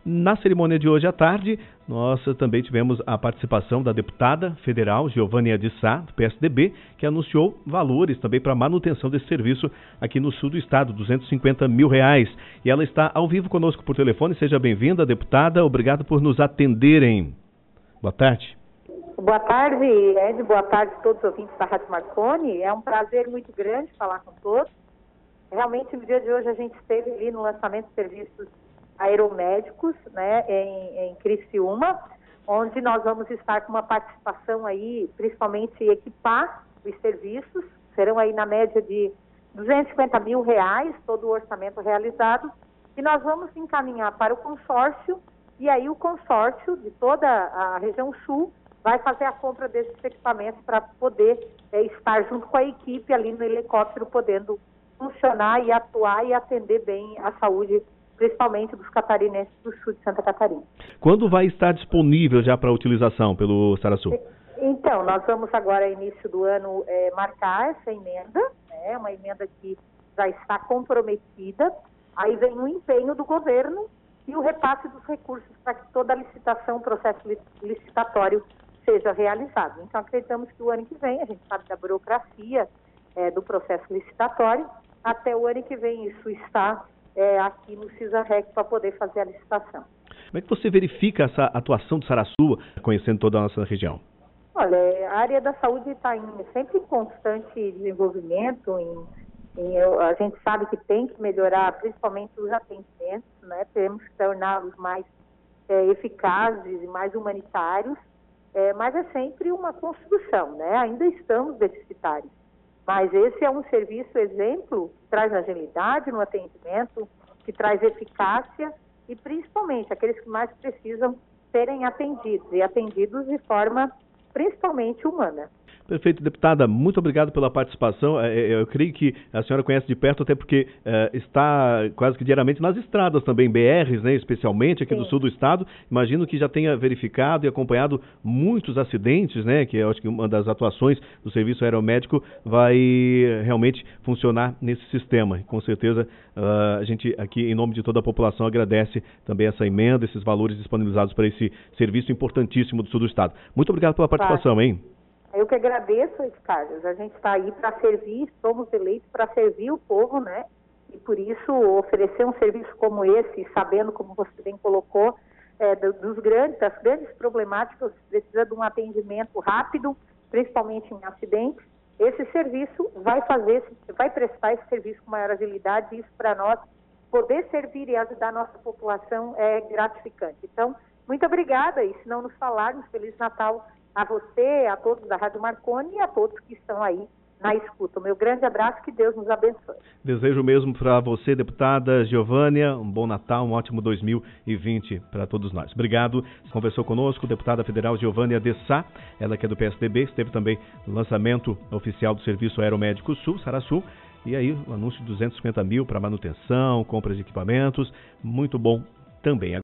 Na cerimônia de hoje à tarde, nós também tivemos a participação da deputada federal Giovânia de Sá, do PSDB, que anunciou valores também para a manutenção desse serviço aqui no sul do estado, R$250 mil. E ela está ao vivo conosco por telefone. Seja bem-vinda, deputada. Obrigado por nos atenderem. Boa tarde. Boa tarde, Ed. Boa tarde a todos os ouvintes da Rádio Marconi. É um prazer muito grande falar com todos. Realmente, no dia de hoje, a gente esteve ali no lançamento de serviços aeromédicos, né, em Criciúma, onde nós vamos estar com uma participação aí, principalmente equipar os serviços, serão aí na média de R$250 mil, todo o orçamento realizado, e nós vamos encaminhar para o consórcio, e aí o consórcio de toda a região sul vai fazer a compra desses equipamentos para poder estar junto com a equipe ali no helicóptero, podendo funcionar e atuar e atender bem a saúde, principalmente dos catarinenses do sul de Santa Catarina. Quando vai estar disponível já para utilização pelo Sarasul? Então, nós vamos agora, início do ano, marcar essa emenda, né, uma emenda que já está comprometida. Aí vem o empenho do governo e o repasse dos recursos para que toda a licitação, processo licitatório seja realizado. Então, acreditamos que o ano que vem, a gente sabe da burocracia do processo licitatório, até o ano que vem isso está aqui no CISA-REC para poder fazer a licitação. Como é que você verifica essa atuação do Sarasul, conhecendo toda a nossa região? Olha, a área da saúde está sempre em constante desenvolvimento, a gente sabe que tem que melhorar principalmente os atendimentos, né? Temos que torná-los mais eficazes e mais humanitários, mas é sempre uma construção, né? Ainda estamos deficitários. Mas esse é um serviço exemplo que traz agilidade no atendimento, que traz eficácia e principalmente aqueles que mais precisam serem atendidos e atendidos de forma principalmente humana. Perfeito, deputada, muito obrigado pela participação. Eu creio que a senhora conhece de perto, até porque está quase que diariamente nas estradas também, BRs, né, especialmente aqui do sul do estado. Imagino que já tenha verificado e acompanhado muitos acidentes, né, que eu acho que uma das atuações do serviço aeromédico vai realmente funcionar nesse sistema. E, com certeza, a gente aqui, em nome de toda a população, agradece também essa emenda, esses valores disponibilizados para esse serviço importantíssimo do sul do estado. Muito obrigado pela participação, hein? Eu que agradeço, Carlos. A gente está aí para servir, somos eleitos para servir o povo, né? E por isso oferecer um serviço como esse, sabendo, como você bem colocou, das grandes problemáticas, precisa de um atendimento rápido, principalmente em acidentes. Esse serviço vai prestar esse serviço com maior agilidade, e isso para nós, poder servir e ajudar a nossa população é gratificante. Então, muito obrigada, e se não nos falarmos, Feliz Natal a você, a todos da Rádio Marconi e a todos que estão aí na escuta. O meu grande abraço, que Deus nos abençoe. Desejo mesmo para você, deputada Giovânia, um bom Natal, um ótimo 2020 para todos nós. Obrigado. Conversou conosco, deputada federal Giovânia de Sá, ela que é do PSDB, esteve também no lançamento oficial do Serviço Aeromédico Sul, Sarasul, e aí o anúncio de R$250 mil para manutenção, compras de equipamentos, muito bom também.